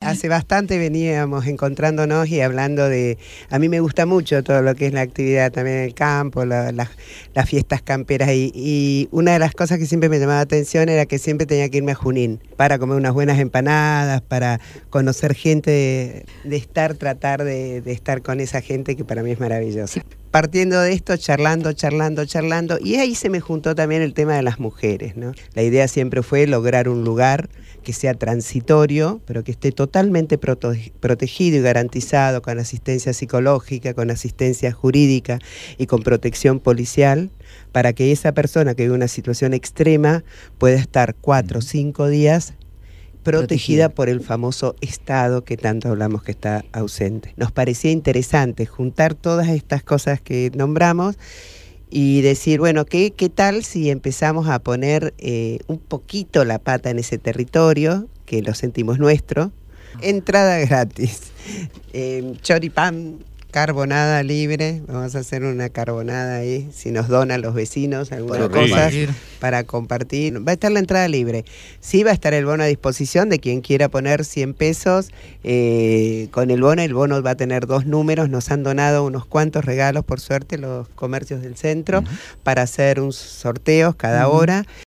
hace bastante veníamos encontrándonos y hablando de... A mí me gusta mucho todo lo que es la actividad también en el campo, las fiestas camperas, y una de las cosas que siempre me llamaba la atención era que siempre tenía que irme a Junín para comer unas buenas empanadas, para conocer gente, tratar de estar con esa gente que para mí es maravillosa. Partiendo de esto, charlando, y ahí se me juntó también el tema de las mujeres, ¿no? La idea siempre fue lograr un lugar que sea transitorio, pero que esté totalmente protegido y garantizado, con asistencia psicológica, con asistencia jurídica y con protección policial, para que esa persona que vive una situación extrema pueda estar 4 o 5 días protegida por el famoso Estado que tanto hablamos que está ausente. Nos parecía interesante juntar todas estas cosas que nombramos y decir, bueno, ¿qué tal si empezamos a poner un poquito la pata en ese territorio, que lo sentimos nuestro? Entrada gratis, choripán, carbonada libre, vamos a hacer una carbonada ahí, si nos donan los vecinos algunas cosas para compartir. Va a estar la entrada libre, sí va a estar el bono a disposición de quien quiera poner 100 pesos, con el bono va a tener 2 números, nos han donado unos cuantos regalos por suerte los comercios del centro para hacer un sorteos cada hora.